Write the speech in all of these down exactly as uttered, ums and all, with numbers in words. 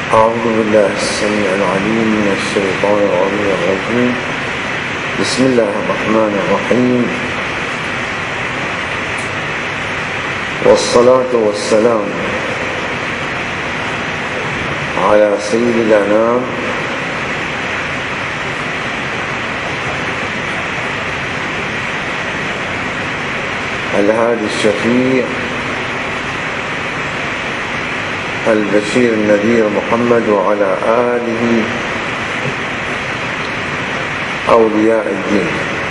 أعوذ بالله السميع العليم من الشيطان الرجيم. بسم الله الرحمن الرحيم، والصلاة والسلام على سيد الأنام الهادي الشفيع البشير النذير محمد وعلى آله أولياء الدين.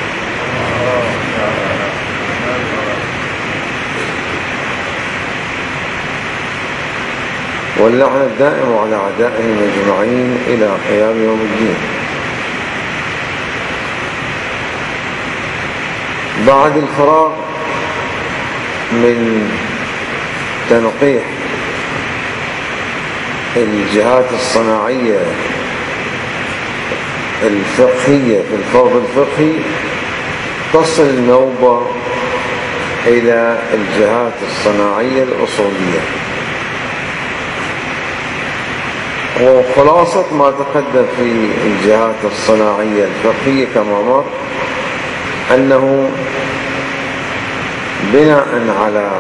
واللعنة الدائم على أعدائهم أجمعين إلى قيام يوم الدين. بعد الفراغ من تنقيح الجهات الصناعية الفقهية في الفرض الفقهي، تصل النوبة إلى الجهات الصناعية الأصولية. وخلاصة ما تقدم في الجهات الصناعية الفقهية كما مر أنه بناء على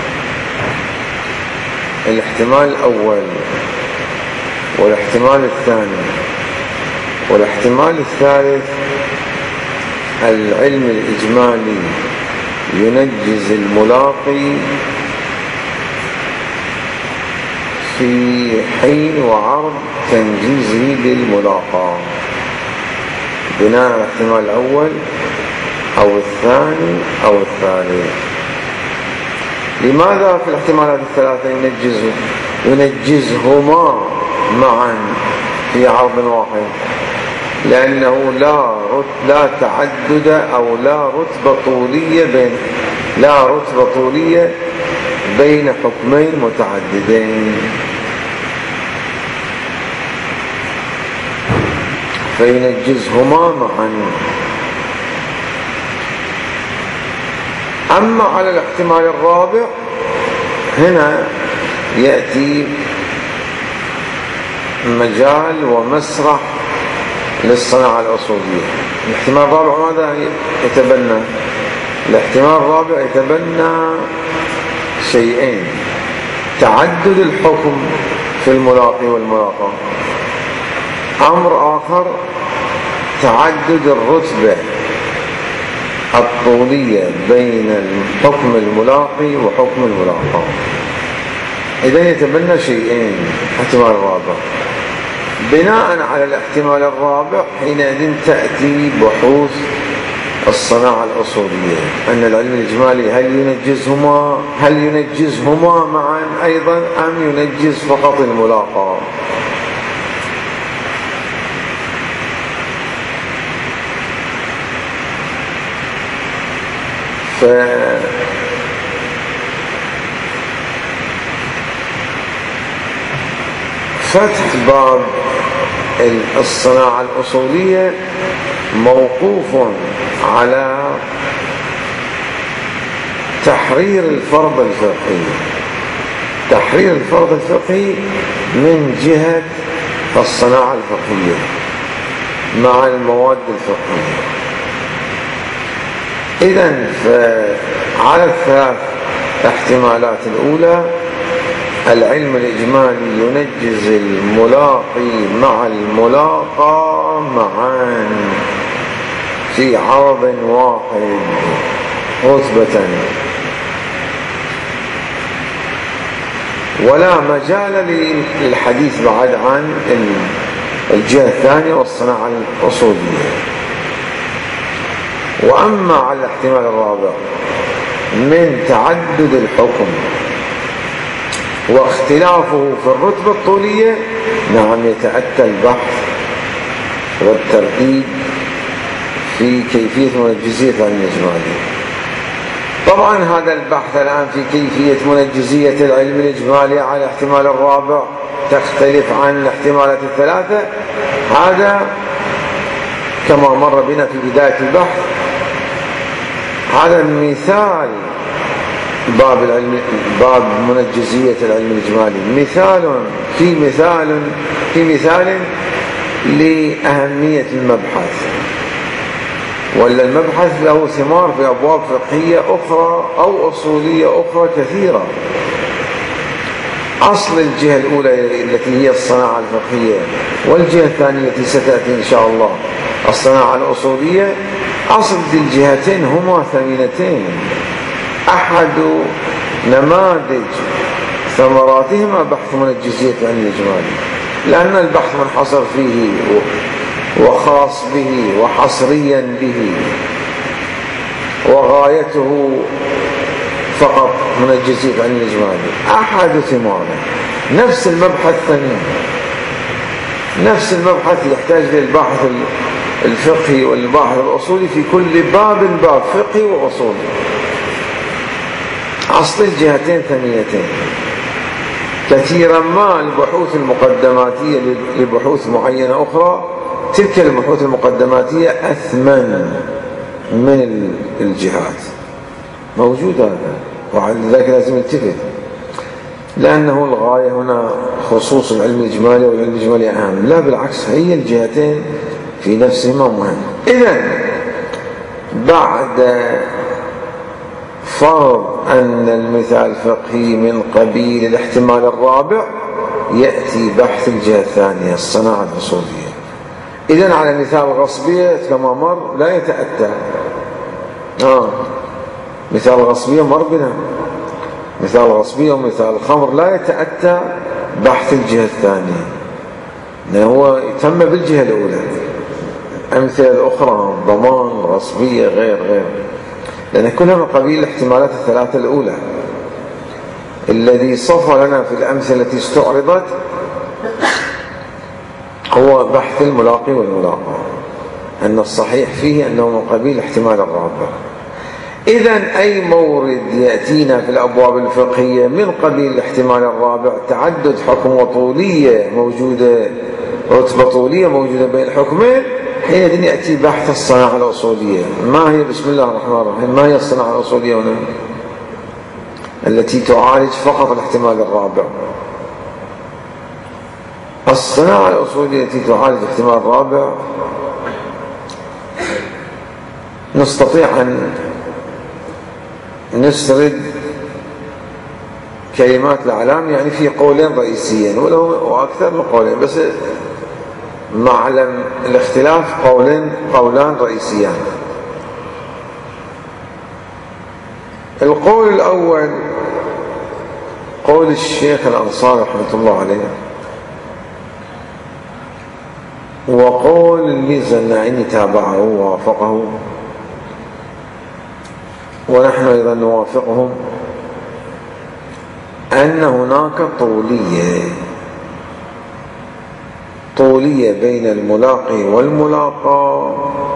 الاحتمال الأول والاحتمال الثاني والاحتمال الثالث، العلم الإجمالي ينجز الملاقي في حين وعرض تنجيزه للملاقى، بناء على الاحتمال الأول أو الثاني أو الثالث. لماذا في الاحتمالات الثلاثة ينجزه ينجزهما معا في عرض واحد؟ لأنه لا لا تعدد أو لا رتبة طولية بين لا رتبة طولية بين حكمين متعددين، فينجزهما معا. أما على الاحتمال الرابع، هنا يأتي مجال ومسرح للصناعة الأصولية. الاحتمال الرابع ماذا يتبنى؟ الاحتمال الرابع يتبنى شيئين: تعدد الحكم في الملاقي والملاقى، أمر آخر تعدد الرتبة الطولية بين الحكم الملاقي وحكم الملاقى. إذا يتبنى شيئين احتمال الرابع. بناء على الاحتمال الرابع حينئذ تأتي بحوث الصناعة الأصولية، أن العلم الإجمالي هل ينجزهما هل ينجزهما معا أيضا أم ينجز فقط الملاقى. فتح باب الصناعة الأصولية موقوف على تحرير الفرض الفقهي تحرير الفرض الفقهي من جهة الصناعة الفقهية مع المواد الفقهية. إذن فعلى الثلاث احتمالات الأولى، العلم الإجمالي ينجز الملاقي مع الملاقى معا في عرض واحد رتبة، ولا مجال للحديث بعد عن الجهة الثانية والصناعة الأصولية. وأما على الاحتمال الرابع من تعدد الحكم واختلافه في الرتبة الطولية، نعم يتأتى البحث والترتيب في كيفية منجزية العلم الإجمالي. طبعا هذا البحث الآن في كيفية منجزية العلم الإجمالي على الاحتمال الرابع تختلف عن الاحتمالات الثلاثة. هذا كما مر بنا في بداية البحث، هذا مثال باب العلم، باب منجزية العلم الإجمالي، مثال في مثال في مثال لأهمية المبحث، ولا المبحث له ثمار في أبواب فقهية أخرى أو أصولية أخرى كثيرة. أصل الجهة الأولى التي هي الصناعة الفقهية، والجهة الثانية التي ستأتي إن شاء الله الصناعة الأصولية، أصل الجهتين هما ثمينتين. أحد نماذج ثمراتهما بحث منجزية العلم الإجمالي، لأن البحث منحصر فيه وخاص به وحصريا به، وغايته فقط منجزية العلم الإجمالي. أحد ثماره نفس المبحث ثمين، نفس المبحث يحتاج للباحث الفقهي والباحث الأصولي في كل باب باب فقهي وأصولي. أصل الجهتين ثمينتين. كثيرا ما البحوث المقدماتية لبحوث معينة أخرى، تلك البحوث المقدماتية أثمن من الجهات، موجود هذا، وعلى لازم نلتفت، لأنه الغاية هنا خصوص العلم الإجمالي، والعلم الإجمالي أهم. لا بالعكس، هي الجهتين في نفسهما مهم. إذن بعد فرض أن المثال الفقهي من قبيل الاحتمال الرابع، يأتي بحث الجهة الثانية الصناعة الأصولية. إذن على مثال الغصبية كما مر لا يتأتى. آه. مثال الغصبية مر بنا، مثال الغصبية ومثال الخمر لا يتأتى بحث الجهة الثانية، لأنه هو يتم بالجهة الأولى. أمثلة الأخرى ضمان، غصبية، غير غير لأن كلها من قبيل الاحتمالات الثلاثة الأولى. الذي صفى لنا في الأمثلة التي استعرضت هو بحث الملاقي والملاقى، أن الصحيح فيه أنه من قبيل احتمال الرابع. إذن أي مورد يأتينا في الأبواب الفقهية من قبيل الاحتمال الرابع، تعدد حكم وطولية موجودة، رتبة طولية موجودة بين الحكمين، حينئذ يأتي بحث الصناعة الأصولية. ما هي بسم الله الرحمن الرحيم ما هي الصناعة الأصولية هنا؟ التي تعالج فقط الاحتمال الرابع. الصناعة الأصولية التي تعالج الاحتمال الرابع نستطيع أن نسرد كلمات الأعلام، يعني في قولين رئيسيين وله أكثر من قولين، بس معلم الاختلاف قولين قولان رئيسيان. القول الأول قول الشيخ الأنصاري رحمة الله عليه، وقول الميزة الناعمي تابعه ووافقه، ونحن أيضا نوافقهم، أن هناك طولية طولية بين الملاقي والملاقى،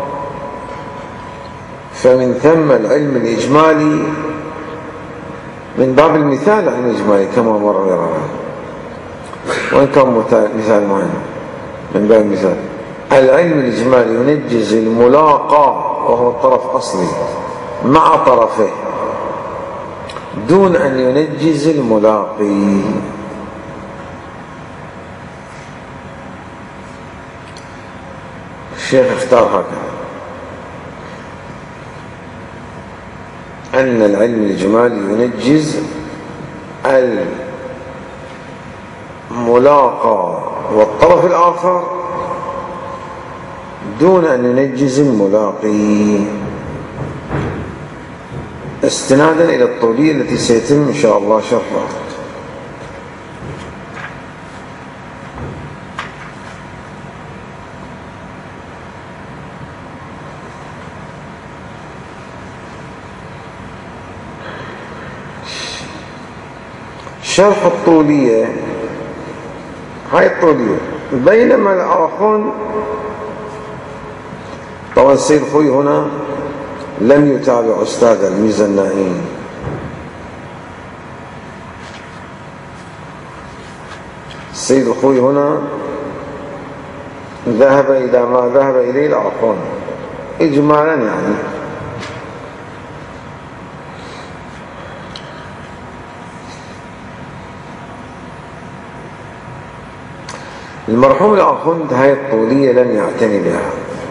فمن ثم العلم الإجمالي من باب المثال العلم الإجمالي كما مر وراءه، وإن كان مثال مهم من باب المثال. العلم الإجمالي ينجز الملاقى وهو الطرف أصلي مع طرفه دون أن ينجز الملاقي. الشيخ اختار هكذا، أن العلم الإجمالي ينجز الملاقى والطرف الآخر دون أن ينجز الملاقي، استنادا إلى الطولية التي سيتم إن شاء الله شرحها. شرح الطولية، هاي الطولية، بينما الآخرون طبعا السيد خوي هنا لم يتابع أستاذ الميزة الناعمي، السيد الخوي هنا ذهب إلى ما ذهب إليه الآخرون إجمالا، يعني المرحوم الآخوند هاي الطولية لم يعتني بها،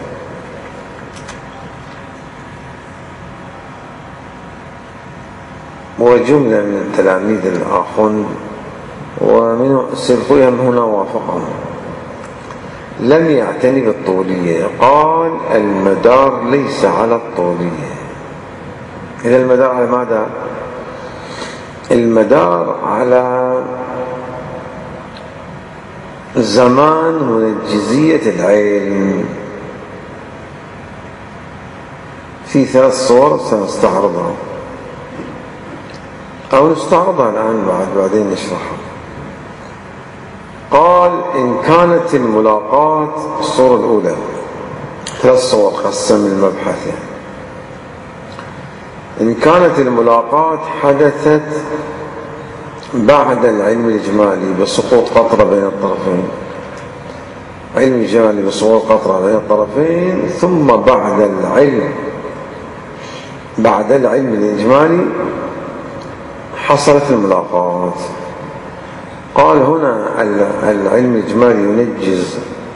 وجملة من تلاميذ الآخوند ومن السلفوية هنا وافقهم لم يعتني بالطولية، قال المدار ليس على الطولية. إذا المدار على ماذا؟ المدار على زمان منجزية العلم في ثلاث صور سنستعرضها أو نستعرضها الآن بعد بعدين نشرحها. قال إن كانت الملاقات الصورة الأولى ثلاث صور قسم المبحث يعني. إن كانت الملاقات حدثت بعد العلم الإجمالي بسقوط قطرة بين الطرفين، علم إجمالي بسقوط قطرة بين الطرفين، ثم بعد العلم بعد العلم الإجمالي حصلت الملاقات. قال هنا العلم الإجمالي ينجز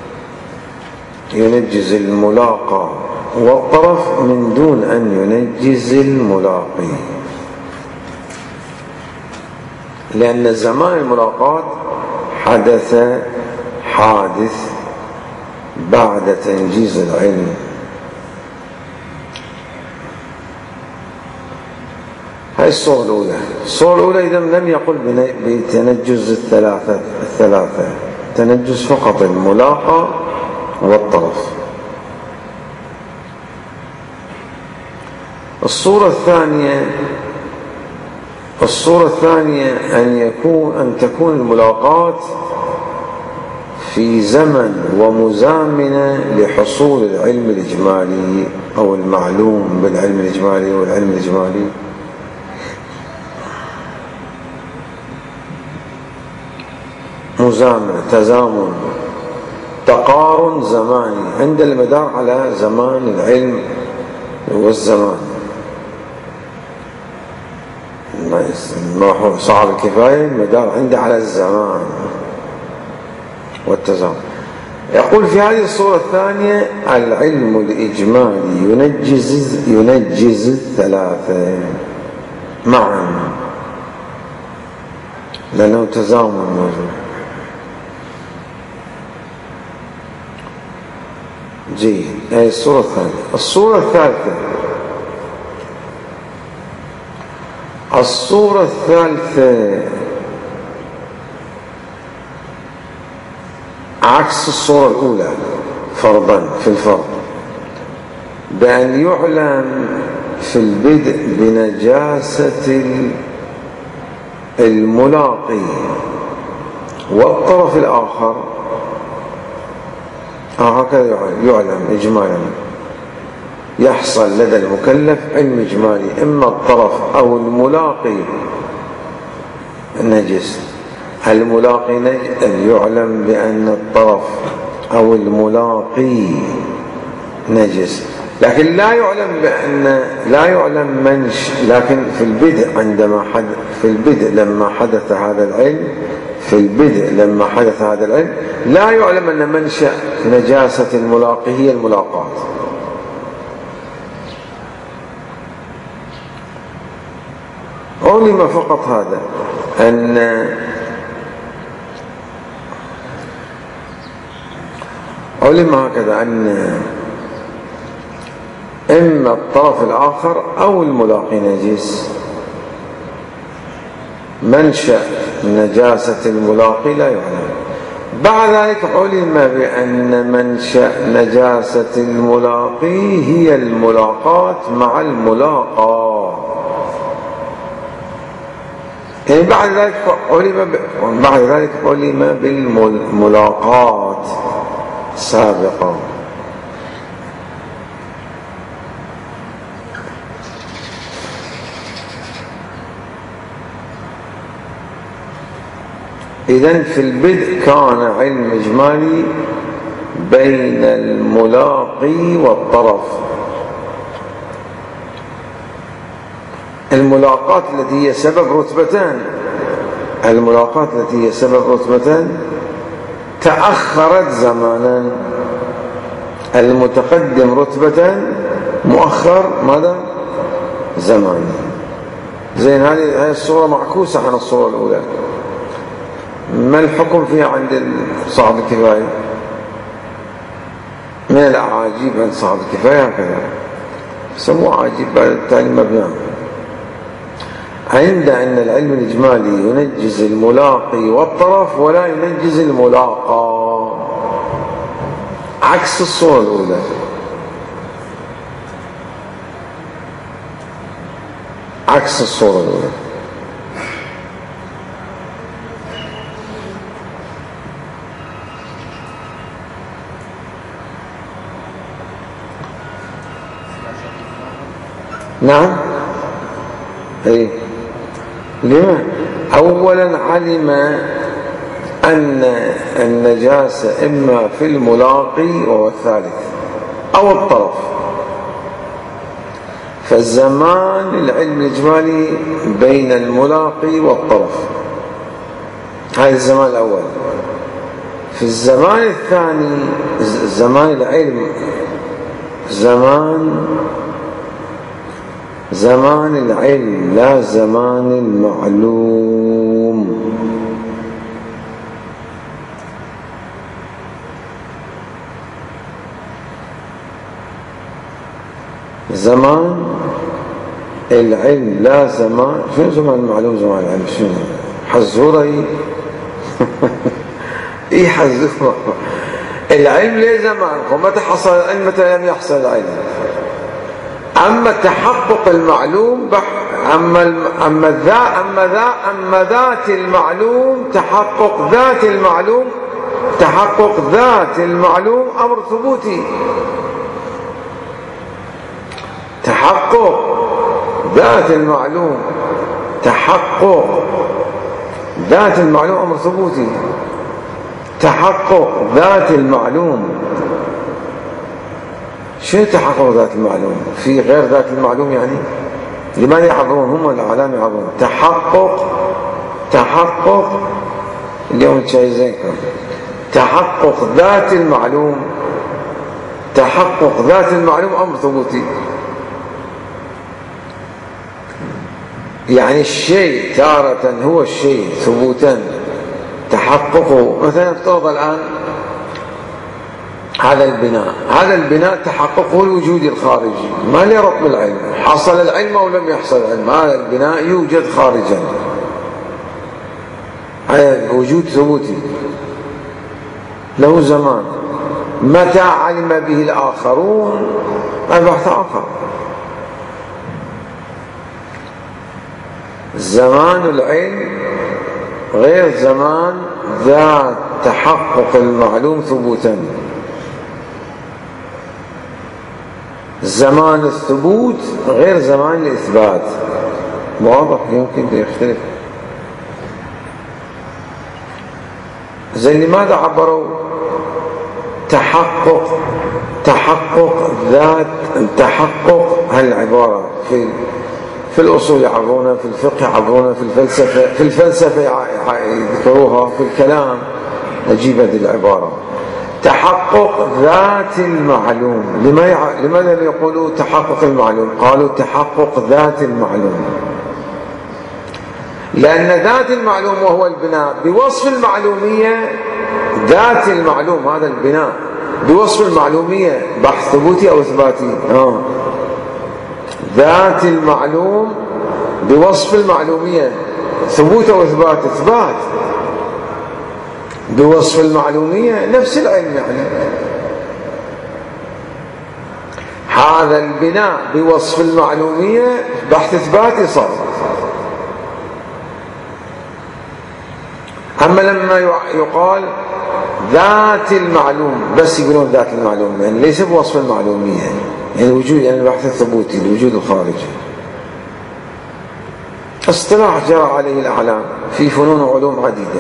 ينجز الملاقى والطرف من دون أن ينجز الملاقي، لأن زمان الملاقات حدث حادث بعد تنجيز العلم. هاي الصورة الأولى. الصورة الأولى إذا لم يقل بتنجز الثلاثة الثلاثة تنجز فقط الملاقى والطرف. الصورة الثانية الصورة الثانية أن يكون أن تكون الملاقات في زمن ومزامنة لحصول العلم الإجمالي أو المعلوم بالعلم الإجمالي والعلم الإجمالي، مزامنة تزامن تقارن زماني عند المدار على زمان العلم والزمان. صعب الكفاية المدار عنده على الزمان والتزامن. يقول في هذه الصورة الثانية العلم الإجمالي ينجز ينجز الثلاثة معا لأنه تزامن موجود. جيد. هذه الصورة الثانية. الصورة الثالثة الصورة الثالثة عكس الصورة الأولى فرضا في الفرض، بأن يعلم في البدء بنجاسة الملاقي والطرف الآخر هكذا يعلم إجمالا، يحصل لدى المكلف علم إجمالي إما الطرف أو الملاقي نجس. الملاقي نجس يعلم بأن الطرف أو الملاقي نجس، لكن لا يعلم بأن لا يعلم منش لكن في البدء عندما حدث في البدء لما حدث هذا العلم في البدء لما حدث هذا العلم لا يعلم أن منشأ نجاسة الملاقي هي الملاقات. علم فقط هذا أن علم هكذا أن إما الطرف الآخر أو الملاقي نجس. منشأ نجاسة الملاقي لا يعلم. بعد ذلك علم بأن منشأ نجاسة الملاقي هي الملاقات مع الملاقى. يعني بعد ذلك علم بعد ذلك علم بالملاقات سابقا. إذن في البدء كان علم إجمالي بين الملاقي والطرف. الملاقات التي هي سبب رتبتان الملاقات التي هي سبب رتبتان تأخرت زمانا، المتقدم رتبة مؤخر ماذا؟ زمانا. زين، هذه الصورة معكوسة عن الصورة الأولى. ما الحكم فيها عند صاحب الكفاية؟ من الأعاجيب عند صاحب الكفاية هكذا سموه عاجيب، بعد التالي مبنى. عند أن العلم الإجمالي ينجز الملاقي والطرف ولا ينجز الملاقى، عكس الصورة الأولى. عكس الصورة الأولى. نعم. اي لما؟ اولا علم ان النجاسة اما في الملاقي وهو الثالث او الطرف، فالزمان العلم الاجمالي بين الملاقي والطرف، هذا الزمان الاول. في الزمان الثاني زمان العلم زمان زمان العلم لا زمان المعلوم. زمان العلم لا زمان. شنو زمان المعلوم؟ زمان العلم شنو؟ حزورة ايه؟ ايه حزورة؟ العلم ليه زمان؟ ومتى حصل العلم متى لم يحصل العلم؟ أما تحقق المعلوم بح... أما أما ذا أما ذا أما ذات المعلوم، تحقق ذات المعلوم تحقق ذات المعلوم أمر ثبوتي. تحقق ذات المعلوم تحقق ذات المعلوم أمر ثبوتي. تحقق ذات المعلوم، شو تحقق ذات المعلوم؟ في غير ذات المعلوم يعني؟ لماذا يعبرون هم الأعلام يعبرون؟ تحقق تحقق اليوم تشايزينكم تحقق ذات المعلوم تحقق ذات المعلوم أمر ثبوتي. يعني الشيء تارة هو الشيء ثبوتا تحققه. مثلا افترض الآن هذا البناء هذا البناء تحققه الوجود الخارجي، ما له ربط بالعلم، حصل العلم أو لم يحصل العلم، هذا البناء يوجد خارجا، هذا وجود ثبوتي له زمان. متى علم به الآخرون هذا بحث آخر. زمان العلم غير زمان ذات تحقق المعلوم ثبوتا. زمان الثبوت غير زمان الإثبات. واضح؟ يمكن يختلف. زي لماذا عبروا تحقق تحقق ذات تحقق؟ هالعبارة في في الأصول يعبرونها، في الفقه يعبرونها، في الفلسفة في الفلسفة يذكروها، في الكلام نجيب هذه العبارة تحقق ذات المعلوم. لماذا لم يقولوا تحقق المعلوم؟ قالوا تحقق ذات المعلوم، لأن ذات المعلوم وهو البناء بوصف المعلومية. ذات المعلوم هذا البناء بوصف المعلومية بحث ثبوتي أو إثباتي؟ آه. ذات المعلوم بوصف المعلومية ثبوت أو إثبات؟ إثبات. بوصف المعلومية نفس العلم يعني. هذا البناء بوصف المعلومية بحث إثباتي صار. أما لما يقال ذات المعلوم بس يقولون ذات المعلوم يعني ليس بوصف المعلومية يعني الوجود، يعني البحث الثبوتي الوجود الخارجي. اصطلاح جرى عليه الأعلام في فنون وعلوم عديدة.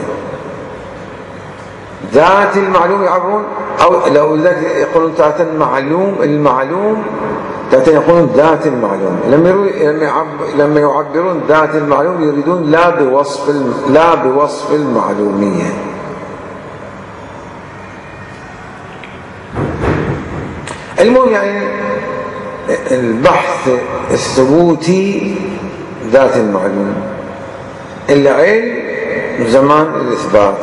ذات المعلوم يعبرون أو لو يقولون ذات المعلوم المعلوم ذات يقولون ذات المعلوم. لما يعبرون ذات المعلوم يريدون لا بوصف لا بوصف المعلومية. المهم يعني البحث الثبوتي ذات المعلوم، العلم زمان الإثبات،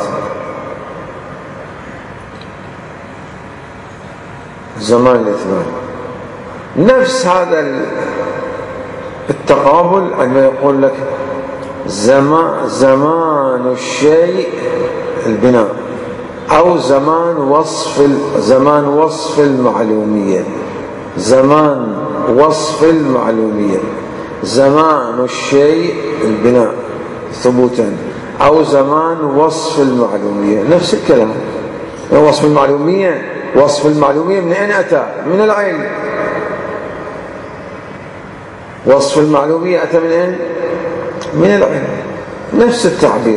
زمان الإثبات. نفس هذا التقابل عندما يقول لك زمان زمان الشيء البناء، أو زمان وصف زمان وصف المعلومية، زمان وصف المعلومية، زمان الشيء البناء ثبوتا، أو زمان وصف المعلومية، نفس الكلام. وصف المعلومية، وصف المعلومية من أين أتى؟ من العلم. وصف المعلومية أتى من أين؟ من العلم. نفس التعبير.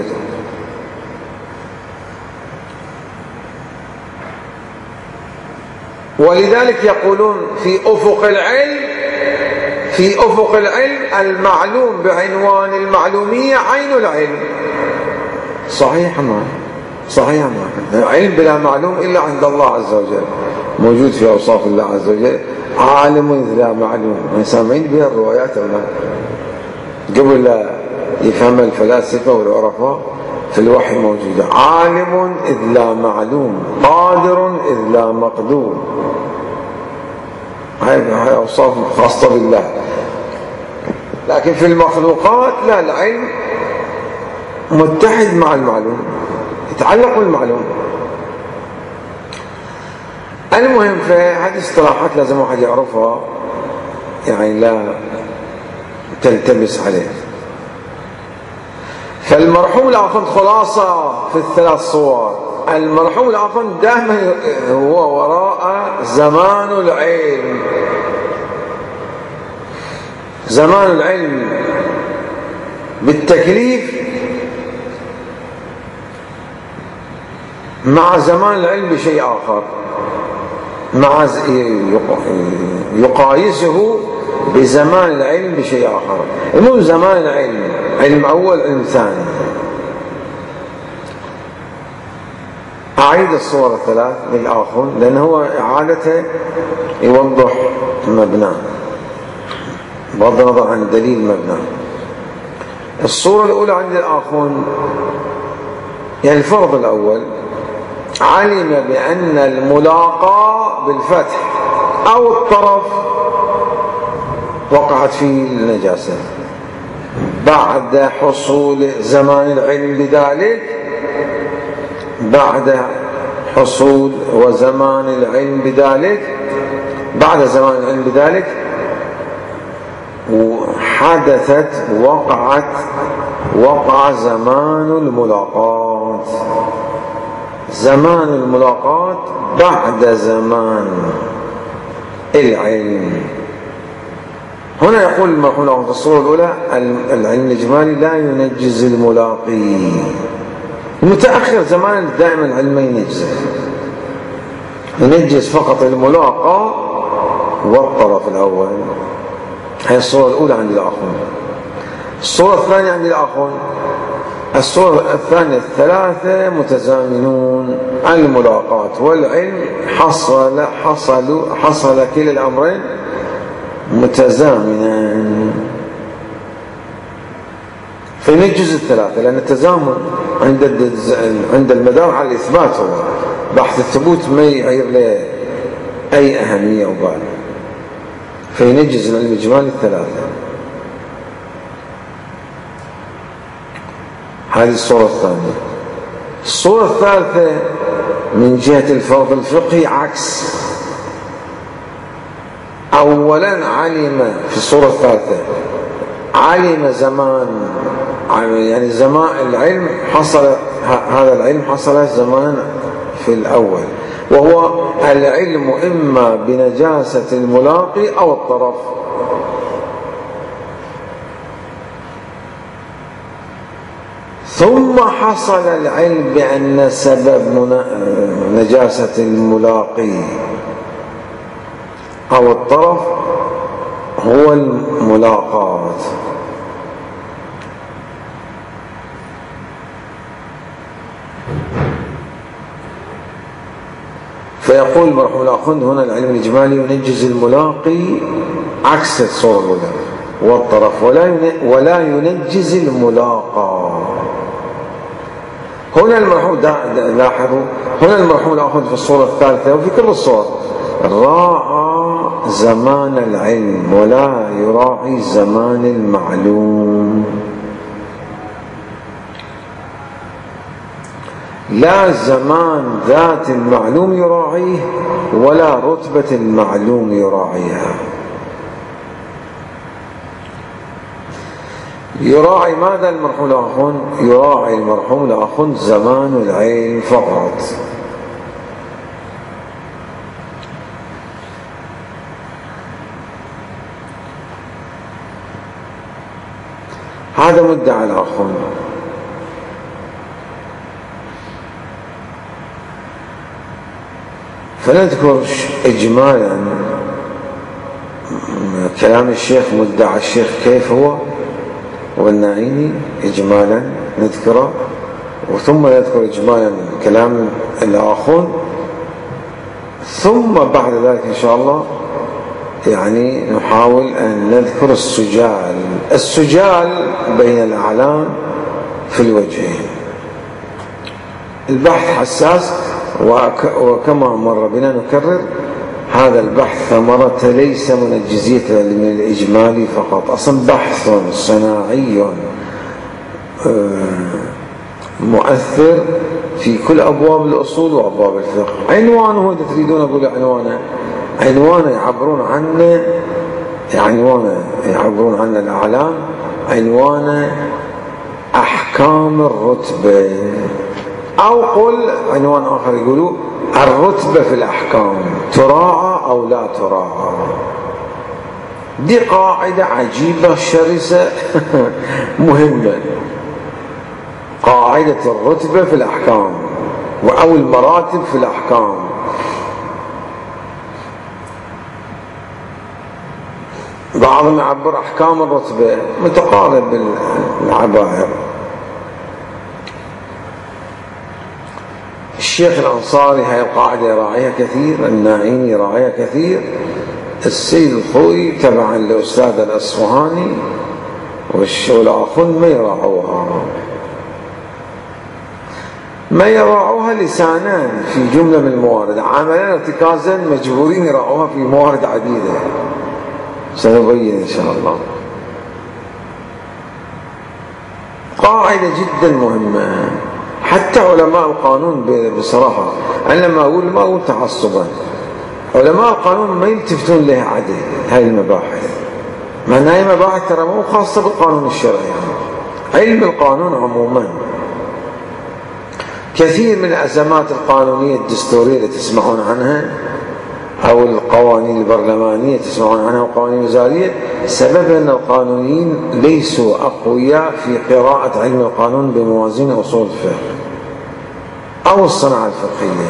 ولذلك يقولون في أفق العلم، في أفق العلم المعلوم بعنوان المعلومية عين العلم. صحيح ما صحيح ما علم بلا معلوم إلا عند الله عز وجل، موجود في أوصاف الله عز وجل. عالم إذ لا معلوم، سامعين بها الروايات ولا قبل لا يفهم الفلاسفة والعرفاء في الوحي موجودة. عالم إذ لا معلوم، قادر إذ لا مقدور. هاي أوصاف خاصة بالله. لكن في المخلوقات لا، العلم متحد مع المعلوم، يتعلق بالمعلوم. المهم في هذه الاصطلاحات لازم واحد يعرفها، يعني لا تلتبس عليه. فالمرحوم الآخر خلاصة في الثلاث صور. المرحوم الآخر دائما هو وراء زمان العلم، زمان العلم بالتكليف مع زمان العلم بشيء آخر، مع يقايسه بزمان العلم بشيء آخر. المهم زمان العلم، علم أول علم ثاني. أعيد الصور الثلاث للآخر لأنه هو إعادته يوضح مبناه بغض النظر عن دليل مبناه. الصورة الأولى عند الآخر يعني الفرض الأول، علم بأن الملاقى بالفتح أو الطرف وقعت فيه النجاسة بعد حصول زمان العلم بذلك، بعد حصول وزمان العلم بذلك، بعد زمان العلم بذلك وحدثت وقعت وقع زمان الملاقاة، زمان الملاقاة بعد زمان العلم. هنا يقول المرحوم في الصورة الأولى العلم الإجمالي لا ينجز الملاقي. المتأخر زمان دائما العلم ما ينجز، ينجز فقط الملاقى والطرف الأول. هي الصورة الأولى عند الآخر. الصورة الثانية عند الآخر، الصورة الثانية الثلاثة متزامنون، الملاقاة والعلم حصل حصل حصل كلا الأمرين متزامنان. فينجز الثلاثة لأن التزامن عند عند المدار على الإثبات، هو بحث الثبوت ما يعير له أي أهمية وبال، فينجز العلم الإجمالي الثلاثة. هذه الصورة الثانية. الصورة الثالثة من جهة الفرض الفقهي عكس. أولا علم في الصورة الثالثة علم زمان، يعني زمان العلم حصل، هذا العلم حصل زمان في الأول، وهو العلم إما بنجاسة الملاقي أو الطرف. ثم حصل العلم بأن سبب نجاسة الملاقي أو الطرف هو الملاقاة. فيقول مرحوم الأخوند هنا العلم الإجمالي ينجز الملاقي عكس الصورة الأولى والطرف، ولا ولا ينجز الملاقى. هنا المرحوم لاحظوا هنا المرحوم الأخوند في الصورة الثالثة وفي كل الصور راعى زمان العلم ولا يراعي زمان المعلوم. لا زمان ذات المعلوم يراعيه ولا رتبة المعلوم يراعيها. يراعي ماذا المرحوم الأخوند؟ يراعي المرحوم الأخوند زمان العلم فقط. هذا مدعى الأخوند. فنذكر إجمالا كلام الشيخ مدعى الشيخ كيف هو والناعيني إجمالا نذكره، وثم نذكر إجمالا كلام الآخون، ثم بعد ذلك إن شاء الله يعني نحاول أن نذكر السجال السجال بين الأعلام في الوجهين. البحث حساس، وكما مر بنا نكرر هذا البحث ثمرة ليس من الجزئية من الإجمالي فقط، أصلا بحث صناعي مؤثر في كل أبواب الأصول وأبواب الفقه. عنوانه إذا تريدون أقول عنوانه عنوانه يعبرون عنه عنوانه يعبرون عنه الأعلام عنوانه أحكام الرتبة، أو قل عنوان آخر يقولوا الرتبة في الأحكام تراعى أو لا تراعى. دي قاعدة عجيبة شرسة مهمة، قاعدة الرتبة في الأحكام أو المراتب في الأحكام. بعضهم يعبر أحكام الرتبة متقارب بالعبائر. الشيخ الأنصاري هاي القاعدة يراعيها كثير، الناعيني يراعيها كثير، السيد الخوي تبعا لأستاذ الأصفهاني والآخون ما يراعوها ما يراعوها لسانان في جملة من الموارد، عملا ارتكازا مجبورين يراعوها في موارد عديدة سنبين إن شاء الله. قاعدة جدا مهمة، حتى علماء القانون بصراحة أنا لما أقول ما أقول تعصبا، علماء القانون ما يلتفتون لها عدل هاي المباحث، مع أن هاي مباحث ترى مو خاصة بالقانون الشرعي، يعني علم القانون عموما. كثير من الأزمات القانونية الدستورية اللي تسمعون عنها أو القوانين البرلمانية تسمعون عنها والقوانين الوزارية سبب أن القانونيين ليسوا أقوياء في قراءة علم القانون بموازين أصول الفقه أو الصناعة الفقهية،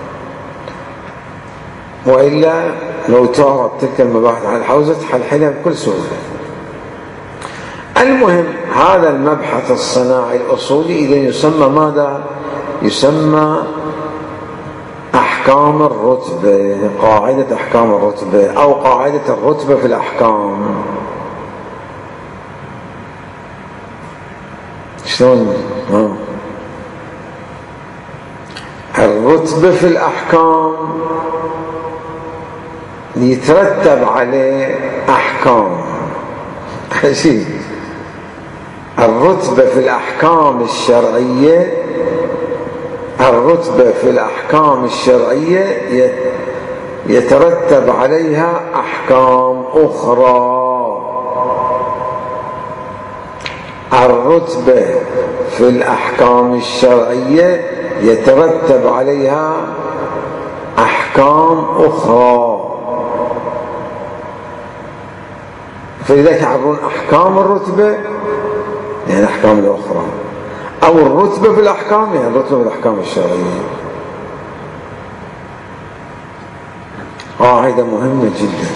وإلا لو تعرض تلك المباحث على الحوزة تحلحلها بكل سهولة. المهم هذا المبحث الصناعي الأصولي إذا يسمى ماذا؟ يسمى أحكام الرتبة، قاعدة أحكام الرتبة أو قاعدة الرتبة في الأحكام. شلون؟ الرتبة في الأحكام يترتب عليه أحكام. شيء الرتبة في الأحكام الشرعية الرتبة في الأحكام الشرعية يترتب عليها أحكام أخرى. الرتبة في الأحكام الشرعية يترتب عليها أحكام أخرى، فلذلك يعبرون أحكام الرتبة يعني أحكام الأخرى، أو الرتبة في الأحكام يعني الرتبة في الأحكام الشرعية. قاعدة مهمة جدا.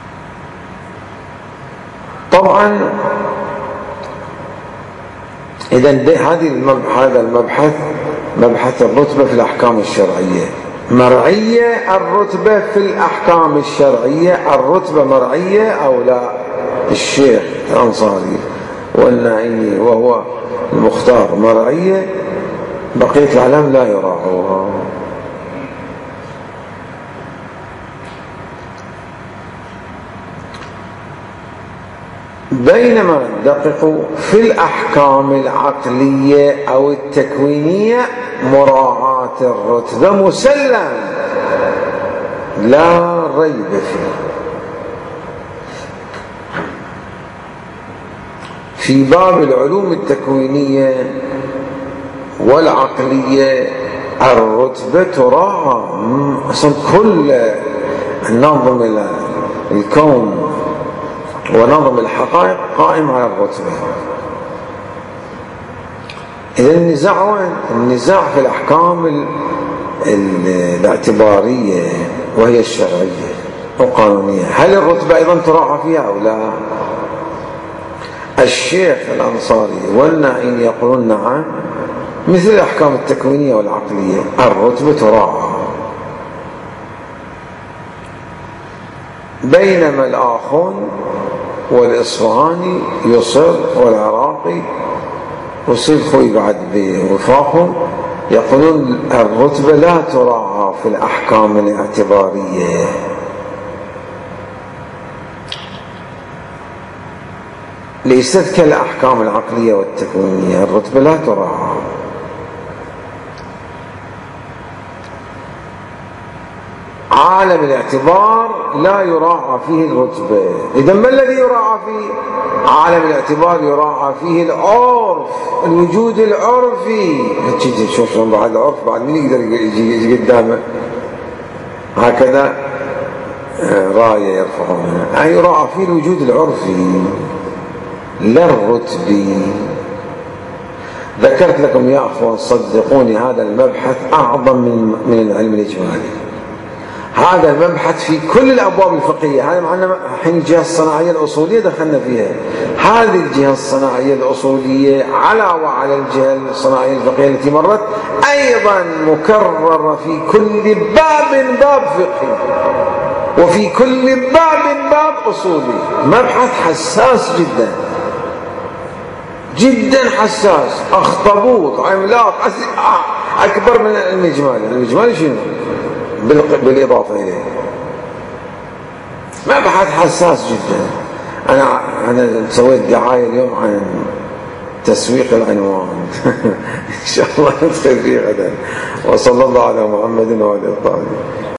طبعا إذا هذه هذا المبحث مبحث الرتبة في الأحكام الشرعية. مرعية الرتبة في الأحكام الشرعية، الرتبة مرعية أو لا؟ الشيخ الأنصاري والنعيمي وهو المختار مرعية، بقية العلم لا يراعوها. بينما ندقق في الأحكام العقلية أو التكوينية مراعاة الرتبة مسلم لا ريب فيه. في باب العلوم التكوينية والعقلية الرتبة تراعى، أصلا كل نظم الكون ونظم الحقائق قائم على الرتبة. إذا النزاع وين؟ النزاع في الأحكام الاعتبارية وهي الشرعية والقانونية، هل الرتبة أيضا تراعى فيها أو لا؟ الشيخ الأنصاري والنعيمي يقولون نعم، مثل الأحكام التكوينية والعقلية الرتبة تراعى. بينما الآخون والإصفهاني يصر والعراقي وصير خوي بعد بوفاقهم يقولون الرتبة لا تراعى في الأحكام الاعتبارية. ليست كالأحكام العقلية والتكوينية، الرتبة لا تراعى. عالم الاعتبار لا يراعى فيه الرتبة. إذا ما الذي يراعى فيه؟ عالم الاعتبار يراعى فيه العرف، الوجود العرفي. شوف شلون بعد العرف بعد من يقدر يجي قدامه هكذا راية يرفعونها، أي يراعى فيه الوجود العرفي لا الرتبي. ذكرت لكم يا أخوان صدقوني هذا المبحث أعظم من من العلم الإجمالي. هذا المبحث في كل الأبواب الفقهية. هذا معنا الحين الجهة الصناعية الأصولية دخلنا فيها. هذه الجهة الصناعية الأصولية علاوة على الجهة الصناعية الفقهية التي مرت أيضا مكررة في كل باب باب فقهي، وفي كل باب باب أصولي. مبحث حساس جدا جدا حساس، أخطبوط عملاق أكبر من الإجمالي. الإجمالي شنو؟ بالإضافة إليه مبحث حساس جدا. أنا أنا سويت دعاية اليوم عن تسويق العنوان إن شاء الله ندخل فيه غدا. وصلى الله على محمد وعلى آله الطاهرين.